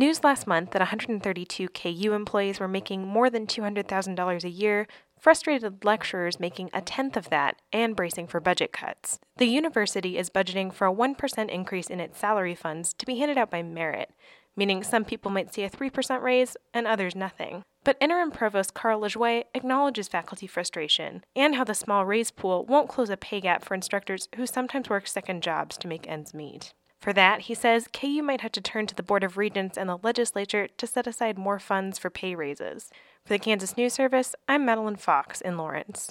News last month that 132 KU employees were making more than $200,000 a year, frustrated lecturers making a tenth of that, and bracing for budget cuts. The university is budgeting for a 1% increase in its salary funds to be handed out by merit, meaning some people might see a 3% raise and others nothing. But Interim Provost Carl Lajoie acknowledges faculty frustration and how the small raise pool won't close a pay gap for instructors who sometimes work second jobs to make ends meet. For that, he says, KU might have to turn to the Board of Regents and the legislature to set aside more funds for pay raises. For the Kansas News Service, I'm Madeline Fox in Lawrence.